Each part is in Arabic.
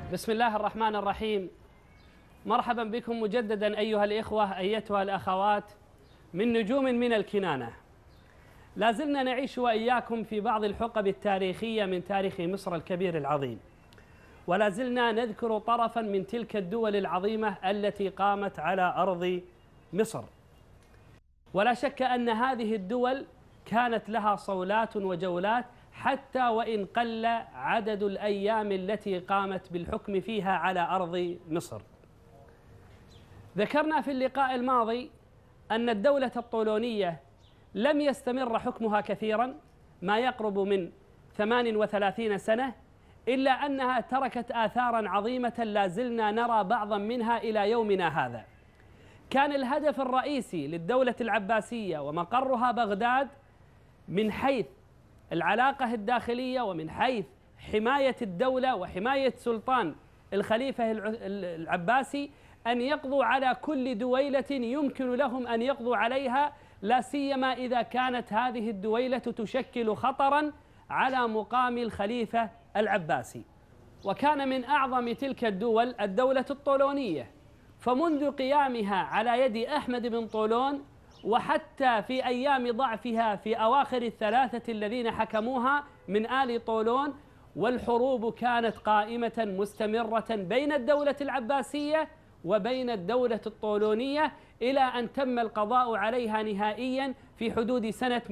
بسم الله الرحمن الرحيم. مرحبا بكم مجددا أيها الإخوة أيتها الأخوات من نجوم من الكنانة. لا زلنا نعيش وإياكم في بعض الحقب التاريخية من تاريخ مصر الكبير العظيم، ولا زلنا نذكر طرفا من تلك الدول العظيمة التي قامت على أرض مصر. ولا شك أن هذه الدول كانت لها صولات وجولات، حتى وإن قل عدد الأيام التي قامت بالحكم فيها على أرض مصر. ذكرنا في اللقاء الماضي أن الدولة الطولونية لم يستمر حكمها كثيرا، ما يقرب من 38 سنة، إلا أنها تركت آثارا عظيمة لا زلنا نرى بعضا منها إلى يومنا هذا. كان الهدف الرئيسي للدولة العباسية ومقرها بغداد من حيث العلاقة الداخلية ومن حيث حماية الدولة وحماية سلطان الخليفة العباسي أن يقضوا على كل دويلة يمكن لهم أن يقضوا عليها، لا سيما إذا كانت هذه الدويلة تشكل خطرا على مقام الخليفة العباسي. وكان من أعظم تلك الدول الدولة الطولونية، فمنذ قيامها على يد أحمد بن طولون وحتى في أيام ضعفها في أواخر الثلاثة الذين حكموها من آل طولون، والحروب كانت قائمة مستمرة بين الدولة العباسية وبين الدولة الطولونية، إلى أن تم القضاء عليها نهائيا في حدود سنة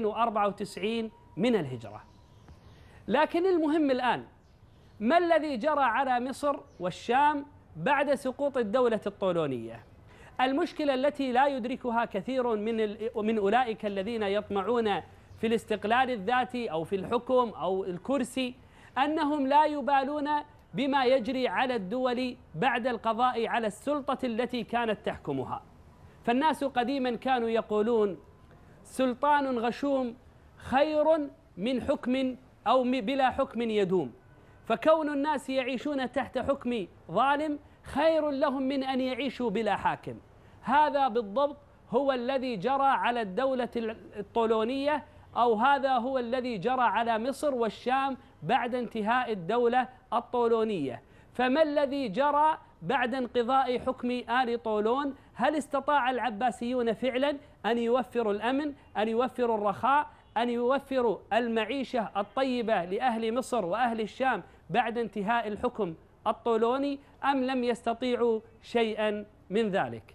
294 من الهجرة. لكن المهم الآن ما الذي جرى على مصر والشام بعد سقوط الدولة الطولونية؟ المشكلة التي لا يدركها كثير من أولئك الذين يطمعون في الاستقلال الذاتي أو في الحكم أو الكرسي، أنهم لا يبالون بما يجري على الدول بعد القضاء على السلطة التي كانت تحكمها. فالناس قديما كانوا يقولون: سلطان غشوم خير من حكم أو بلا حكم يدوم، فكون الناس يعيشون تحت حكم ظالم خير لهم من أن يعيشوا بلا حاكم. هذا بالضبط هو الذي جرى على الدولة الطولونية، أو هذا هو الذي جرى على مصر والشام بعد انتهاء الدولة الطولونية. فما الذي جرى بعد انقضاء حكم آل طولون؟ هل استطاع العباسيون فعلا أن يوفروا الأمن، أن يوفروا الرخاء، أن يوفروا المعيشة الطيبة لأهل مصر وأهل الشام بعد انتهاء الحكم الطولوني، أم لم يستطيعوا شيئا من ذلك؟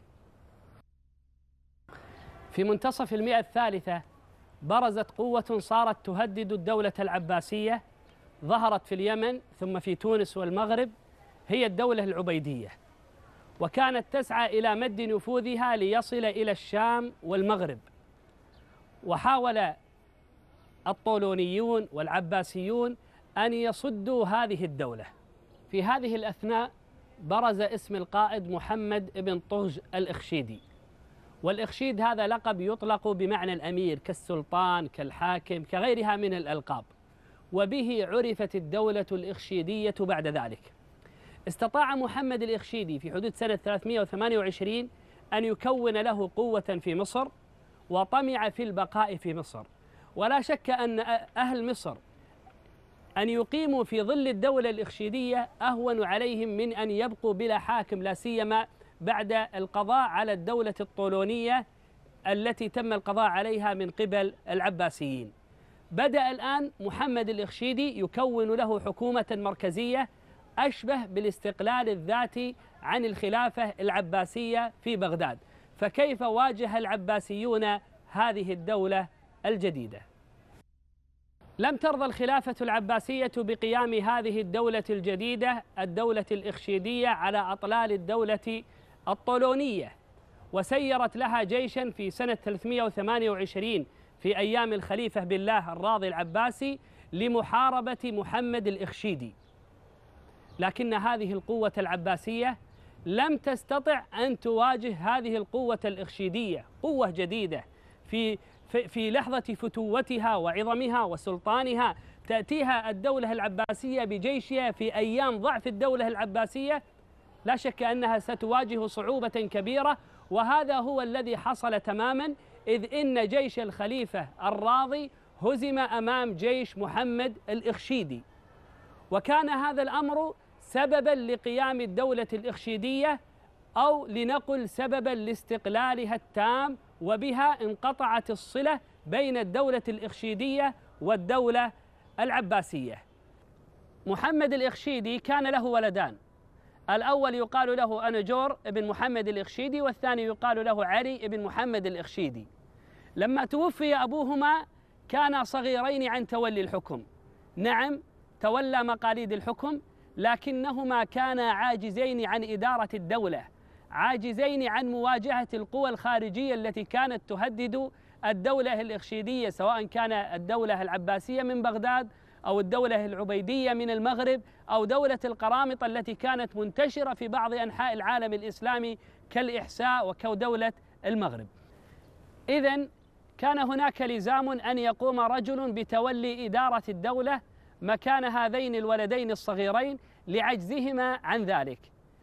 في منتصف المئة الثالثة برزت قوة صارت تهدد الدولة العباسية، ظهرت في اليمن ثم في تونس والمغرب، هي الدولة العبيدية، وكانت تسعى إلى مد نفوذها ليصل إلى الشام والمغرب. وحاول الطولونيون والعباسيون أن يصدوا هذه الدولة. في هذه الأثناء برز اسم القائد محمد بن طغج الإخشيدي، والإخشيد هذا لقب يطلق بمعنى الأمير كالسلطان كالحاكم كغيرها من الألقاب، وبه عرفت الدولة الإخشيدية بعد ذلك. استطاع محمد الإخشيدي في حدود سنة 328 أن يكون له قوة في مصر، وطمع في البقاء في مصر. ولا شك أن أهل مصر أن يقيموا في ظل الدولة الإخشيدية أهون عليهم من أن يبقوا بلا حاكم، لا سيما بعد القضاء على الدولة الطولونية التي تم القضاء عليها من قبل العباسيين. بدأ الآن محمد الإخشيدي يكون له حكومة مركزية أشبه بالاستقلال الذاتي عن الخلافة العباسية في بغداد. فكيف واجه العباسيون هذه الدولة الجديدة؟ لم ترضى الخلافة العباسية بقيام هذه الدولة الجديدة الدولة الإخشيدية على أطلال الدولة الطولونية، وسيرت لها جيشا في سنة 328 في أيام الخليفة بالله الراضي العباسي لمحاربة محمد الإخشيدي. لكن هذه القوة العباسية لم تستطع أن تواجه هذه القوة الإخشيدية، قوة جديدة في لحظة فتوتها وعظمها وسلطانها. تأتيها الدولة العباسية بجيشها في أيام ضعف الدولة العباسية، لا شك أنها ستواجه صعوبة كبيرة. وهذا هو الذي حصل تماما، إذ إن جيش الخليفة الراضي هزم أمام جيش محمد الإخشيدي. وكان هذا الأمر سببا لقيام الدولة الإخشيدية، أو لنقل سببا لاستقلالها التام، وبها انقطعت الصلة بين الدولة الإخشيدية والدولة العباسية. محمد الإخشيدي كان له ولدان، الأول يقال له أنجور بن محمد الإخشيدي، والثاني يقال له علي بن محمد الإخشيدي. لما توفي أبوهما كانا صغيرين عن تولي الحكم. نعم، تولى مقاليد الحكم، لكنهما كانا عاجزين عن إدارة الدولة، عاجزين عن مواجهة القوى الخارجية التي كانت تهدد الدولة الإخشيدية، سواء كان الدولة العباسية من بغداد أو الدولة العبيدية من المغرب أو دولة القرامطة التي كانت منتشرة في بعض أنحاء العالم الإسلامي كالإحساء وكدولة المغرب. إذن كان هناك لزام أن يقوم رجل بتولي إدارة الدولة مكان هذين الولدين الصغيرين لعجزهما عن ذلك.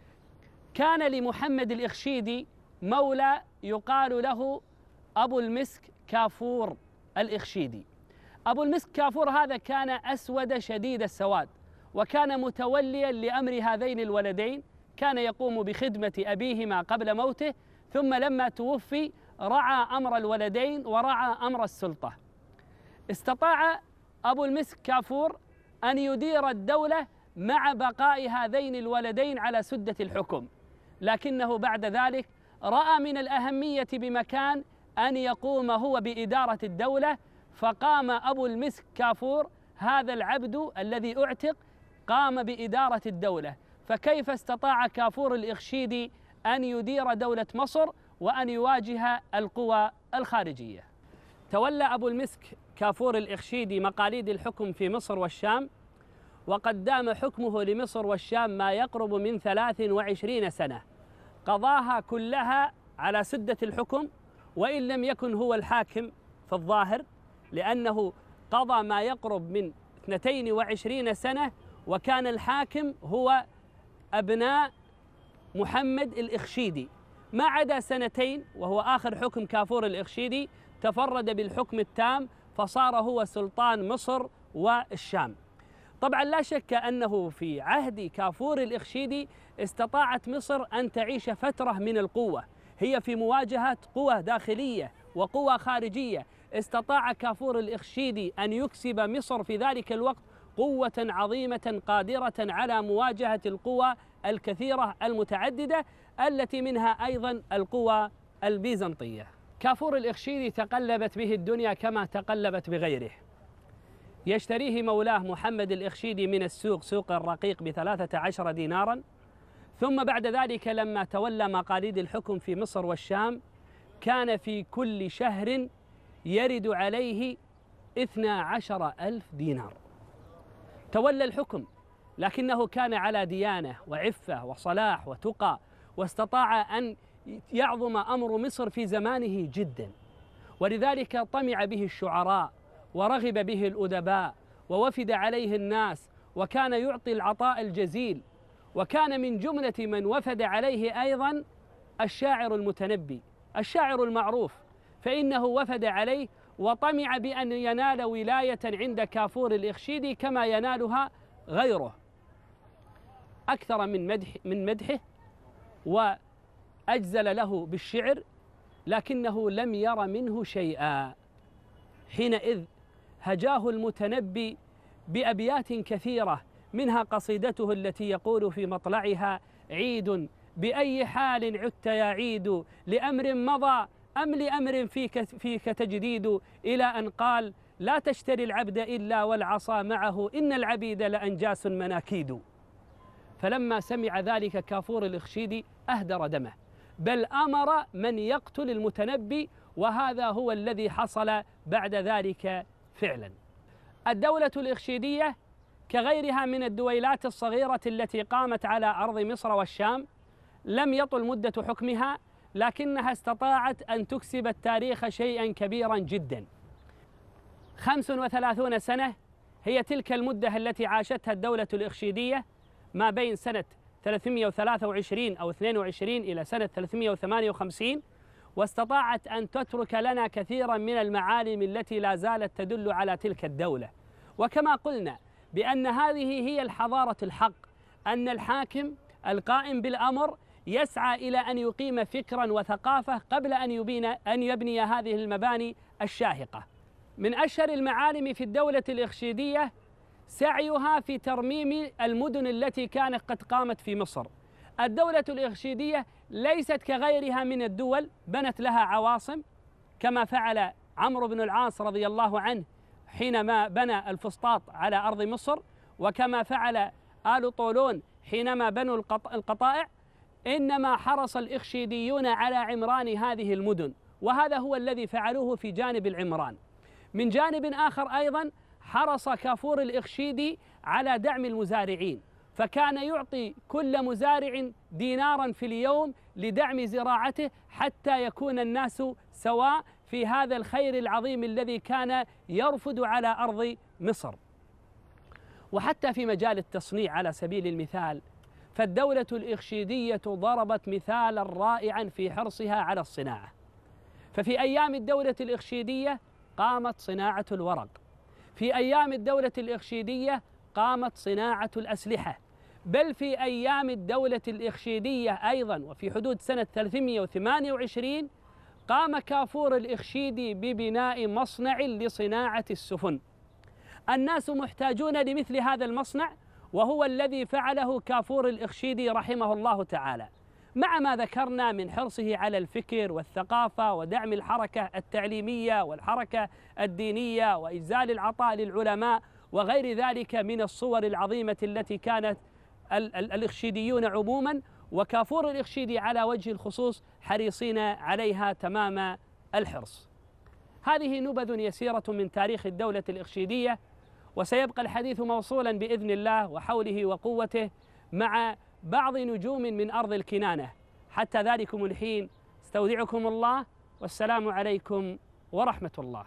كان لمحمد الإخشيدي مولى يقال له أبو المسك كافور الإخشيدي. أبو المسك كافور هذا كان أسود شديد السواد، وكان متوليا لأمر هذين الولدين، كان يقوم بخدمة أبيهما قبل موته، ثم لما توفي رعى أمر الولدين ورعى أمر السلطة. استطاع أبو المسك كافور أن يدير الدولة مع بقاء هذين الولدين على سدة الحكم، لكنه بعد ذلك رأى من الأهمية بمكان أن يقوم هو بإدارة الدولة، فقام أبو المسك كافور هذا العبد الذي أعتق قام بإدارة الدولة. فكيف استطاع كافور الإخشيدي أن يدير دولة مصر وأن يواجه القوى الخارجية؟ تولى أبو المسك كافور الإخشيدي مقاليد الحكم في مصر والشام، وقد دام حكمه لمصر والشام ما يقرب من 23 سنة، قضاها كلها على سدة الحكم، وإن لم يكن هو الحاكم في الظاهر، لأنه قضى ما يقرب من 22 سنة، وكان الحاكم هو أبناء محمد الإخشيدي، ما عدا سنتين وهو آخر حكم كافور الإخشيدي تفرد بالحكم التام، فصار هو سلطان مصر والشام. طبعا لا شك أنه في عهد كافور الإخشيدي استطاعت مصر أن تعيش فترة من القوة، هي في مواجهة قوى داخلية وقوى خارجية. استطاع كافور الإخشيدي أن يكسب مصر في ذلك الوقت قوة عظيمة قادرة على مواجهة القوى الكثيرة المتعددة التي منها أيضا القوى البيزنطية. كافور الإخشيدي تقلبت به الدنيا كما تقلبت بغيره. يشتريه مولاه محمد الإخشيدي من السوق، سوق الرقيق، ب13 دينارا، ثم بعد ذلك لما تولى مقاليد الحكم في مصر والشام كان في كل شهر يرد عليه 12,000 دينار. تولى الحكم لكنه كان على ديانة وعفة وصلاح وتقى، واستطاع أن يعظم أمر مصر في زمانه جدا، ولذلك طمع به الشعراء ورغب به الأدباء ووفد عليه الناس، وكان يعطي العطاء الجزيل. وكان من جملة من وفد عليه أيضا الشاعر المتنبي، الشاعر المعروف، فإنه وفد عليه وطمع بأن ينال ولاية عند كافور الإخشيدي كما ينالها غيره، أكثر من مدحه وأجزل له بالشعر، لكنه لم ير منه شيئا. حينئذ هجاه المتنبي بأبيات كثيرة، منها قصيدته التي يقول في مطلعها: عيد بأي حال عدت يا عيد، لأمر مضى أم لأمر فيك تجديد، إلى أن قال: لا تشتري العبد إلا والعصا معه، إن العبيد لأنجاس مناكيد. فلما سمع ذلك كافور الإخشيدي أهدر دمه، بل أمر من يقتل المتنبي، وهذا هو الذي حصل بعد ذلك فعلا. الدولة الإخشيدية كغيرها من الدويلات الصغيرة التي قامت على أرض مصر والشام لم يطل مدة حكمها، لكنها استطاعت أن تكسب التاريخ شيئا كبيرا جدا. 35 سنة هي تلك المدة التي عاشتها الدولة الإخشيدية ما بين سنة 323 أو 22 إلى سنة 358، واستطاعت أن تترك لنا كثيرا من المعالم التي لا زالت تدل على تلك الدولة. وكما قلنا بأن هذه هي الحضارة الحق أن الحاكم القائم بالأمر يسعى إلى أن يقيم فكرا وثقافة قبل أن يبني هذه المباني الشاهقة. من أشهر المعالم في الدولة الإخشيدية سعيها في ترميم المدن التي كانت قد قامت في مصر. الدولة الإخشيدية ليست كغيرها من الدول، بنت لها عواصم كما فعل عمرو بن العاص رضي الله عنه حينما بنى الفسطاط على أرض مصر، وكما فعل آل طولون حينما بنوا القطائع. إنما حرص الإخشيديون على عمران هذه المدن، وهذا هو الذي فعلوه في جانب العمران. من جانب آخر أيضا حرص كافور الإخشيدي على دعم المزارعين، فكان يعطي كل مزارع دينارا في اليوم لدعم زراعته حتى يكون الناس سواء في هذا الخير العظيم الذي كان يرفد على أرض مصر. وحتى في مجال التصنيع على سبيل المثال، فالدولة الإخشيدية ضربت مثالا رائعا في حرصها على الصناعة. ففي أيام الدولة الإخشيدية قامت صناعة الورق، في أيام الدولة الإخشيدية قامت صناعة الأسلحة، بل في أيام الدولة الإخشيدية أيضا وفي حدود سنة 328 قام كافور الإخشيدي ببناء مصنع لصناعة السفن. الناس محتاجون لمثل هذا المصنع، وهو الذي فعله كافور الإخشيدي رحمه الله تعالى، مع ما ذكرنا من حرصه على الفكر والثقافة ودعم الحركة التعليمية والحركة الدينية وإجزال العطاء للعلماء وغير ذلك من الصور العظيمة التي كانت الإخشيديون عموما وكافور الإخشيدي على وجه الخصوص حريصين عليها تمام الحرص. هذه نبذ يسيرة من تاريخ الدولة الإخشيدية، وسيبقى الحديث موصولا بإذن الله وحوله وقوته مع بعض نجوم من أرض الكنانة. حتى ذلكم الحين استودعكم الله، والسلام عليكم ورحمة الله.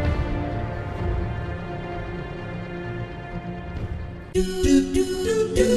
do do do do